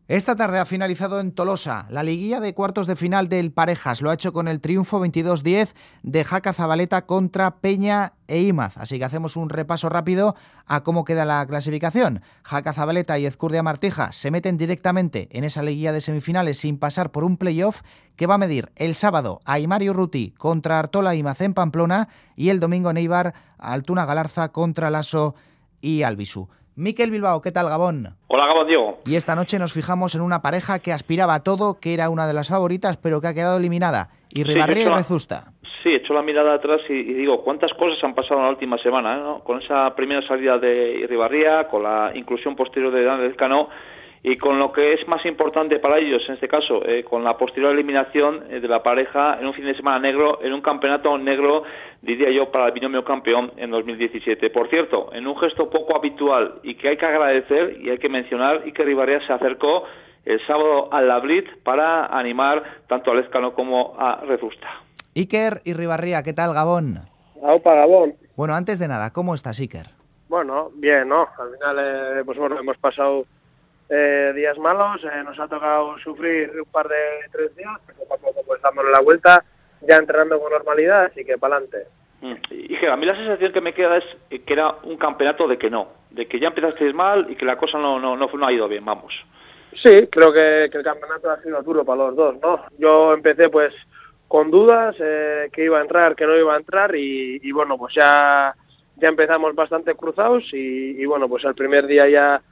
Esta tarde ha finalizado en Tolosa la liguilla de cuartos de final del Parejas. Lo ha hecho con el triunfo 22-10 de Jaca Zabaleta contra Peña e Imaz. Así que hacemos un repaso rápido a cómo queda la clasificación. Jaca Zabaleta y Ezcurdia Martija se meten directamente en esa liguilla de semifinales sin pasar por un playoff que va a medir el sábado a Aimar y Urruti contra Artola e Imaz en Pamplona y el domingo en Eibar a Altuna Galarza contra Lasso y Albisu. Mikel Bilbao, ¿qué tal, Gabón? Hola, Gabón, Diego. Y esta noche nos fijamos en una pareja que aspiraba a todo, que era una de las favoritas, pero que ha quedado eliminada. Irribarrea y Rezusta. Sí, he hecho la mirada atrás y digo, ¿cuántas cosas han pasado en la última semana? ¿No? Con esa primera salida de Irribarrea, con la inclusión posterior de Daniel Cano y con lo que es más importante para ellos, en este caso, con la posterior eliminación de la pareja en un fin de semana negro, en un campeonato negro, diría yo, para el binomio campeón en 2017. Por cierto, en un gesto poco habitual y que hay que agradecer y hay que mencionar, Iker Irribarrea se acercó el sábado al Labrit para animar tanto a Lezcano como a Rezusta. Iker Irribarrea, ¿qué tal, Gabón? Aupa, Gabón. Bueno, antes de nada, ¿cómo estás, Iker? Bueno, bien, ¿no? Al final, pues bueno, hemos pasado días malos, nos ha tocado sufrir un par de 3 días, pero tampoco pues dándole la vuelta, ya entrenando con normalidad, así que para adelante. Y a mí la sensación que me queda es que era un campeonato de que no, de que ya empezasteis mal y que la cosa no ha ido bien, vamos. Sí, creo que el campeonato ha sido duro para los dos, ¿no? Yo empecé pues con dudas, que iba a entrar, que no iba a entrar y bueno, pues ya empezamos bastante cruzados y bueno, pues el primer día ya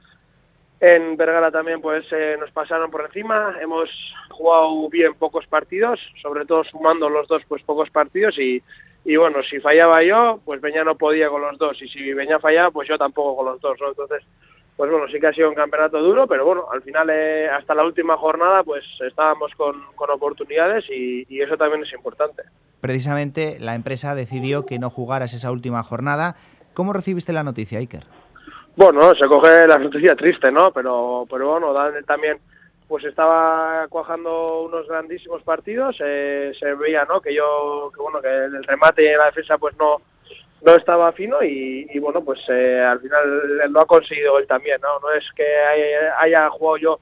en Vergara también pues nos pasaron por encima, hemos jugado bien pocos partidos, sobre todo sumando los dos pues pocos partidos y bueno, si fallaba yo, pues Beñá no podía con los dos y si Beñá fallaba, pues yo tampoco con los dos, ¿no? Entonces, pues bueno, sí que ha sido un campeonato duro, pero bueno, al final hasta la última jornada pues estábamos con oportunidades y eso también es importante. Precisamente la empresa decidió que no jugaras esa última jornada. ¿Cómo recibiste la noticia, Iker? Bueno, se coge la noticia triste, ¿no? Pero bueno, Daniel también pues estaba cuajando unos grandísimos partidos, se veía, ¿no? Que el remate y en la defensa pues no estaba fino y bueno, pues al final lo ha conseguido él también, ¿no? No es que haya jugado yo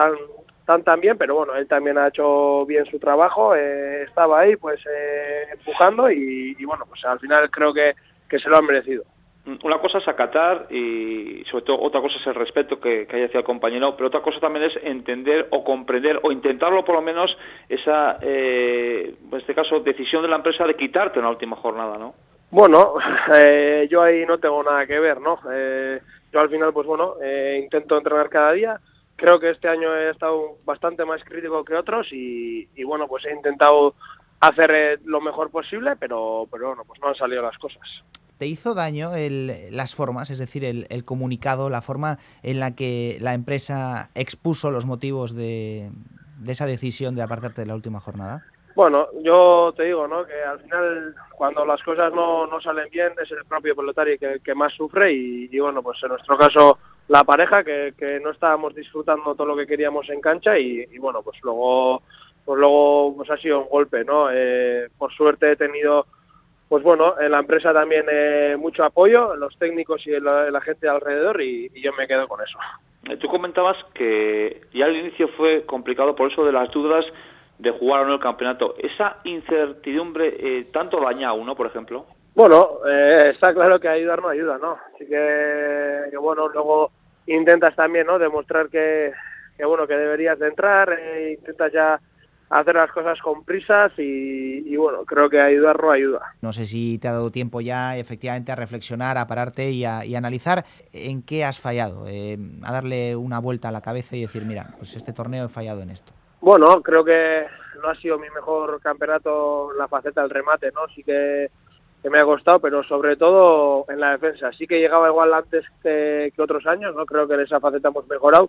tan bien, pero bueno, él también ha hecho bien su trabajo, estaba ahí pues empujando y bueno, pues al final creo que se lo han merecido. Una cosa es acatar y sobre todo otra cosa es el respeto que haya hacia el compañero, pero otra cosa también es entender o comprender o intentarlo por lo menos esa, en este caso, decisión de la empresa de quitarte en la última jornada, ¿no? Bueno, yo ahí no tengo nada que ver, ¿no? Yo al final, pues bueno, intento entrenar cada día. Creo que este año he estado bastante más crítico que otros y bueno, pues he intentado hacer lo mejor posible, pero bueno, pues no han salido las cosas. ¿Te hizo daño las formas, es decir, el comunicado, la forma en la que la empresa expuso los motivos de esa decisión de apartarte de la última jornada? Bueno, yo te digo, ¿no? Que al final cuando las cosas no salen bien es el propio pelotario que más sufre y bueno, pues en nuestro caso la pareja que no estábamos disfrutando todo lo que queríamos en cancha y bueno, pues luego pues ha sido un golpe, ¿no? Por suerte he tenido pues bueno, en la empresa también mucho apoyo, en los técnicos y en la gente de alrededor y yo me quedo con eso. Tú comentabas que ya al inicio fue complicado por eso de las dudas de jugar o no el campeonato. ¿Esa incertidumbre tanto daña a uno, por ejemplo? Bueno, está claro que ayudar no ayuda, ¿no? Así que bueno, luego intentas también, ¿no? Demostrar que bueno, que deberías de entrar, intentas ya hacer las cosas con prisas y bueno, creo que ayudar no ayuda. No sé si te ha dado tiempo ya efectivamente a reflexionar, a pararte y a analizar en qué has fallado, a darle una vuelta a la cabeza y decir, mira, pues este torneo he fallado en esto. Bueno, creo que no ha sido mi mejor campeonato en la faceta del remate, ¿no? Sí que me ha costado, pero sobre todo en la defensa. Sí que llegaba igual antes que otros años, ¿no? Creo que en esa faceta hemos mejorado,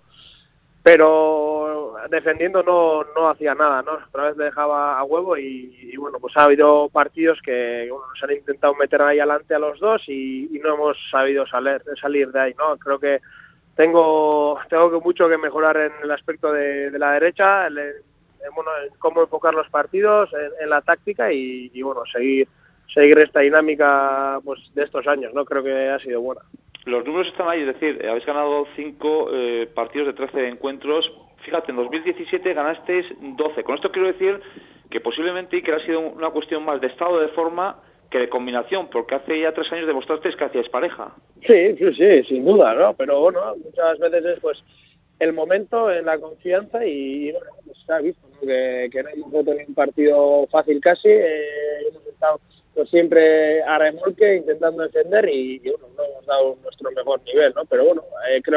pero defendiendo no hacía nada, ¿no? Otra vez le dejaba a huevo y bueno, pues ha habido partidos que bueno, nos han intentado meter ahí adelante a los dos y no hemos sabido salir de ahí, ¿no? Creo que tengo mucho que mejorar en el aspecto de la derecha, en cómo enfocar los partidos, en la táctica y bueno, seguir esta dinámica pues de estos años, ¿no? Creo que ha sido buena. Los números están ahí, es decir, habéis ganado 5 partidos de 13 encuentros, fíjate, en 2017 ganasteis 12. Con esto quiero decir que posiblemente Iker ha sido una cuestión más de estado de forma que de combinación, porque hace ya 3 años demostrasteis que hacíais pareja. Sí, sin duda, ¿no? Pero bueno, muchas veces es pues el momento, en la confianza y bueno, pues se ha visto, ¿no? Que no hemos tenido un partido fácil casi, hemos estado pues siempre a remolque intentando defender y bueno, no hemos dado nuestro mejor nivel, ¿no? Pero bueno,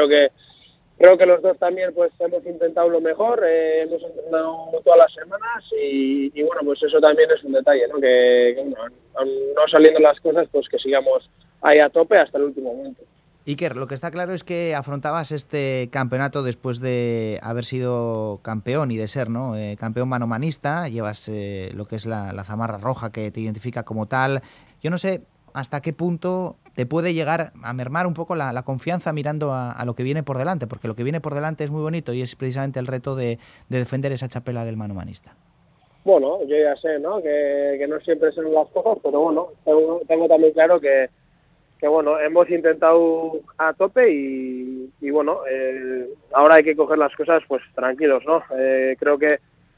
creo que los dos también pues hemos intentado lo mejor, hemos entrenado todas las semanas y bueno, pues eso también es un detalle, ¿no? Que bueno, aun no saliendo las cosas, pues que sigamos ahí a tope hasta el último momento. Iker, lo que está claro es que afrontabas este campeonato después de haber sido campeón y de ser, ¿no? Campeón manomanista, llevas lo que es la zamarra roja que te identifica como tal. Yo no sé hasta qué punto te puede llegar a mermar un poco la confianza mirando a lo que viene por delante, porque lo que viene por delante es muy bonito y es precisamente el reto de defender esa chapela del manomanista. Bueno, yo ya sé, ¿no? Que no siempre son las cosas, pero bueno, tengo también claro que bueno, hemos intentado a tope y bueno, ahora hay que coger las cosas pues tranquilos, ¿no? Creo que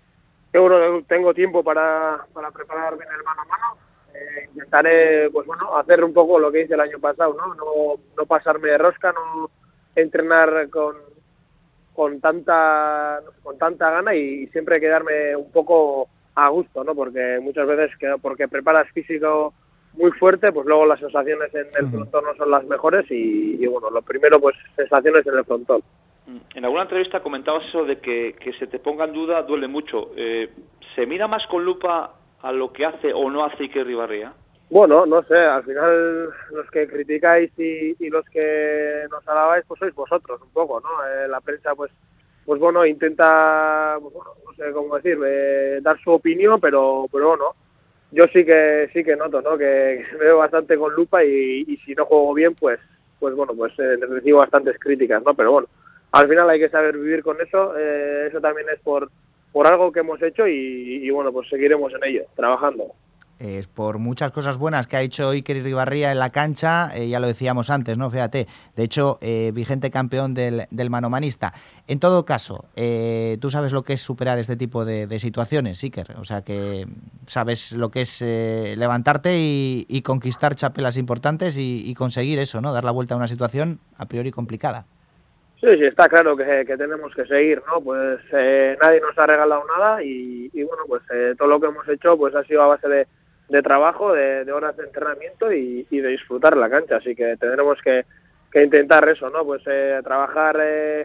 bueno, tengo tiempo para preparar bien el mano a mano. Intentaré, pues bueno, hacer un poco lo que hice el año pasado, ¿no? No pasarme de rosca, no entrenar con tanta gana y siempre quedarme un poco a gusto, ¿no? Porque muchas veces porque preparas físico muy fuerte, pues luego las sensaciones en el frontón no son las mejores y bueno, lo primero pues sensaciones en el frontón. En alguna entrevista comentabas eso de que se te ponga en duda duele mucho. ¿Se mira más con lupa a lo que hace o no hace Iker Ribarría? Bueno, no sé, al final los que criticáis y los que nos alabáis pues sois vosotros un poco, ¿no? La prensa pues bueno, intenta, pues bueno, no sé cómo decir, dar su opinión, pero bueno, yo sí que noto, ¿no? Que me veo bastante con lupa y si no juego bien, pues bueno, pues recibo bastantes críticas, ¿no? Pero bueno, al final hay que saber vivir con eso. Eso también es por algo que hemos hecho y bueno, pues seguiremos en ello, trabajando. Por muchas cosas buenas que ha hecho Iker Ribarría en la cancha, ya lo decíamos antes, ¿no? Fíjate, de hecho, vigente campeón del manomanista. En todo caso, tú sabes lo que es superar este tipo de situaciones, Iker, o sea que sabes lo que es levantarte y conquistar chapelas importantes y conseguir eso, ¿no? Dar la vuelta a una situación a priori complicada. Sí, está claro que tenemos que seguir, ¿no? Pues nadie nos ha regalado nada y bueno, pues todo lo que hemos hecho pues ha sido a base de trabajo, de horas de entrenamiento y de disfrutar la cancha, así que tendremos que intentar eso, ¿no? Pues trabajar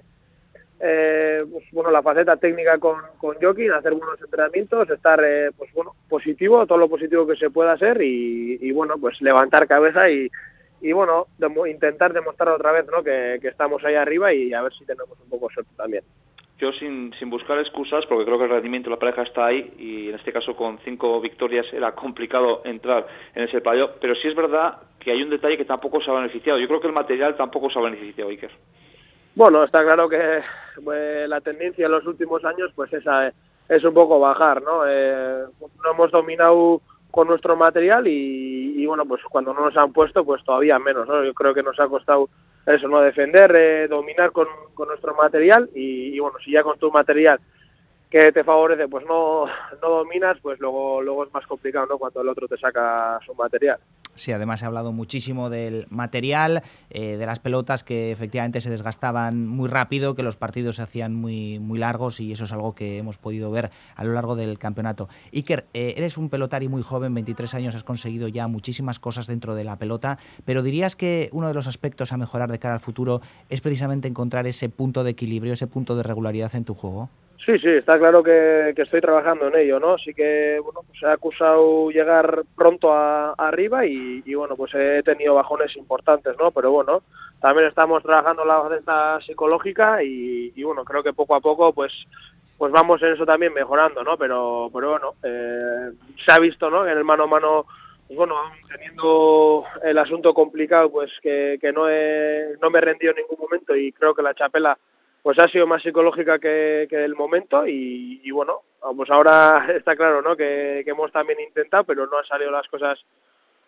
pues, bueno, la faceta técnica con Joaquín, hacer buenos entrenamientos, estar pues bueno, positivo, todo lo positivo que se pueda hacer y bueno, pues levantar cabeza y bueno, intentar demostrar otra vez, ¿no? que estamos ahí arriba y a ver si tenemos un poco suerte también. Yo sin buscar excusas, porque creo que el rendimiento de la pareja está ahí y en este caso con 5 victorias era complicado entrar en ese playoff, pero sí es verdad que hay un detalle que tampoco se ha beneficiado. Yo creo que el material tampoco se ha beneficiado, Iker. Bueno, está claro que la tendencia en los últimos años pues esa es un poco bajar, ¿no? No hemos dominado con nuestro material y bueno, pues cuando no nos han puesto pues todavía menos, ¿no? Yo creo que nos ha costado eso, ¿no? Defender, dominar con nuestro material y bueno, si ya con tu material que te favorece pues no dominas, pues luego es más complicado, ¿no? Cuando el otro te saca su material. Sí, además he hablado muchísimo del material, de las pelotas que efectivamente se desgastaban muy rápido, que los partidos se hacían muy, muy largos y eso es algo que hemos podido ver a lo largo del campeonato. Iker, eres un pelotari muy joven, 23 años, has conseguido ya muchísimas cosas dentro de la pelota, pero ¿dirías que uno de los aspectos a mejorar de cara al futuro es precisamente encontrar ese punto de equilibrio, ese punto de regularidad en tu juego? Sí, está claro que estoy trabajando en ello, ¿no? Sí que, bueno, pues he acusado llegar pronto arriba y bueno, pues he tenido bajones importantes, ¿no? Pero bueno, también estamos trabajando la faceta psicológica y bueno, creo que poco a poco, pues vamos en eso también mejorando, ¿no? Pero bueno, se ha visto, ¿no? En el mano a mano, pues bueno, teniendo el asunto complicado, pues que no me he rendido en ningún momento y creo que la chapela pues ha sido más psicológica que el momento y bueno, pues ahora está claro, ¿no? Que hemos también intentado, pero no han salido las cosas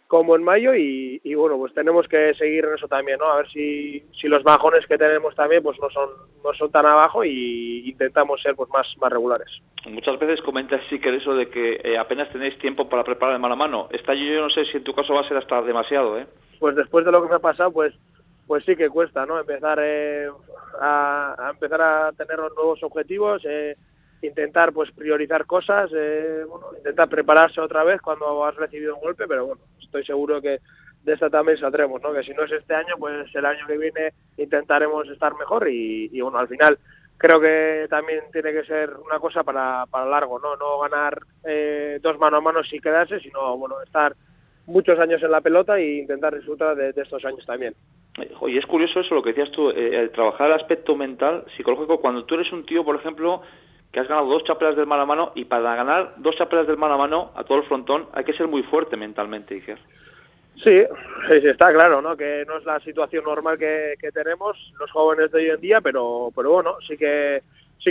como en mayo y bueno, pues tenemos que seguir en eso también, ¿no? A ver si los bajones que tenemos también pues no son tan abajo y intentamos ser pues más regulares. Muchas veces comentas sí que eso de que apenas tenéis tiempo para preparar de mano a mano. Yo no sé si en tu caso va a ser hasta demasiado, ¿eh? Pues después de lo que me ha pasado, pues sí que cuesta, ¿no? Empezar a empezar a tener los nuevos objetivos, intentar pues priorizar cosas, intentar prepararse otra vez cuando has recibido un golpe, pero bueno, estoy seguro que de esta también saldremos, ¿no? Que si no es este año, pues el año que viene intentaremos estar mejor y bueno, al final creo que también tiene que ser una cosa para largo, no ganar 2 mano a mano sin quedarse, sino bueno, estar muchos años en la pelota e intentar disfrutar de estos años también. Oye, es curioso eso lo que decías tú, el trabajar el aspecto mental, psicológico, cuando tú eres un tío, por ejemplo, que has ganado 2 chapelas del mano a mano, y para ganar 2 chapelas del mano a mano a todo el frontón hay que ser muy fuerte mentalmente, Iker. Sí, está claro, ¿no? Que no es la situación normal que tenemos los jóvenes de hoy en día, pero bueno, sí que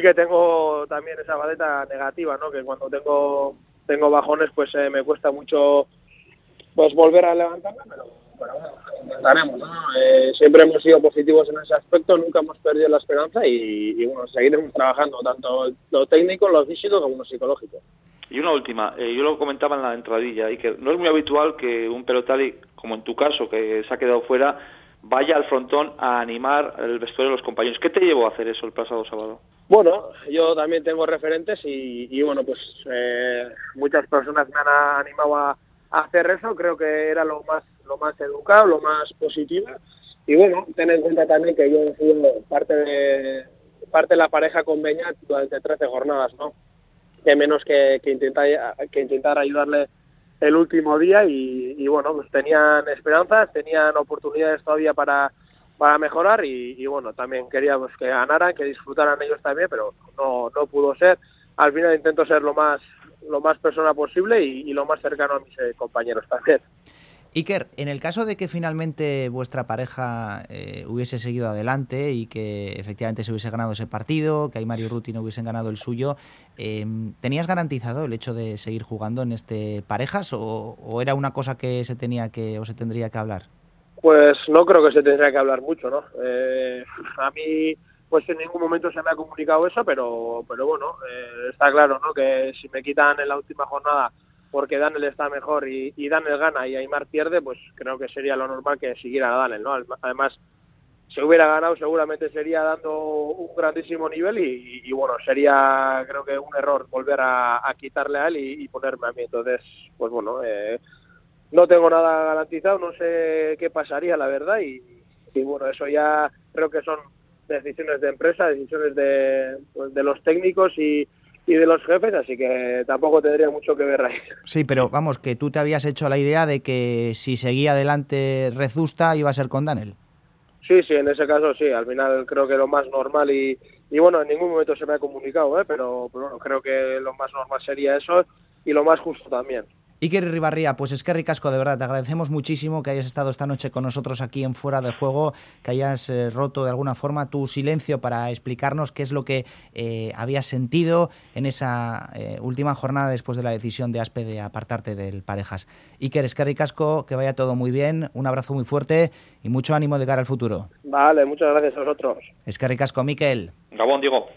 tengo también esa baleta negativa, ¿no? Que cuando tengo bajones, pues me cuesta mucho pues volver a levantarme, pero bueno, intentaremos, ¿no? Siempre hemos sido positivos en ese aspecto, nunca hemos perdido la esperanza y bueno, seguiremos trabajando tanto lo técnico, lo físico como lo psicológico. Y una última, yo lo comentaba en la entradilla, y que no es muy habitual que un pelotari, como en tu caso, que se ha quedado fuera, vaya al frontón a animar el vestuario de los compañeros. ¿Qué te llevó a hacer eso el pasado sábado? Bueno, yo también tengo referentes y bueno, pues muchas personas me han animado a hacer eso. Creo que era lo más educado, lo más positivo. Y bueno, ten en cuenta también que yo he sido parte de la pareja con Beñat durante 13 jornadas, ¿no? Que menos que intentar ayudarle el último día y bueno, pues tenían esperanzas, tenían oportunidades todavía para mejorar y bueno, también quería pues que ganaran, que disfrutaran ellos también, pero no pudo ser. Al final intento ser lo más persona posible y lo más cercano a mis compañeros también. Iker, en el caso de que finalmente vuestra pareja hubiese seguido adelante y que efectivamente se hubiese ganado ese partido, que Aimar y Urruti no hubiesen ganado el suyo, ¿tenías garantizado el hecho de seguir jugando en parejas o era una cosa que se tendría que hablar? Pues no creo que se tendría que hablar mucho, ¿no? A mí pues en ningún momento se me ha comunicado eso, pero bueno, está claro, ¿no? Que si me quitan en la última jornada porque Daniel está mejor y Daniel gana y Aimar pierde, pues creo que sería lo normal que siguiera Daniel, ¿no? Además, si hubiera ganado seguramente sería dando un grandísimo nivel y bueno, sería creo que un error volver a quitarle a él y ponerme a mí. Entonces, pues bueno, no tengo nada garantizado, no sé qué pasaría, la verdad, y bueno, eso ya creo que son decisiones de empresa, decisiones de los técnicos y de los jefes, así que tampoco tendría mucho que ver ahí. Sí, pero vamos, que tú te habías hecho la idea de que si seguía adelante Rezusta iba a ser con Daniel. Sí, en ese caso sí, al final creo que lo más normal y bueno, en ningún momento se me ha comunicado, pero bueno, creo que lo más normal sería eso y lo más justo también. Iker Ribarría, pues es que ricasco, de verdad, te agradecemos muchísimo que hayas estado esta noche con nosotros aquí en Fuera de Juego, que hayas roto de alguna forma tu silencio para explicarnos qué es lo que habías sentido en esa última jornada después de la decisión de Aspe de apartarte del Parejas. Iker, es que ricasco, que vaya todo muy bien, un abrazo muy fuerte y mucho ánimo de cara al futuro. Vale, muchas gracias a vosotros. Es que ricasco, Mikel. Gabón, Diego.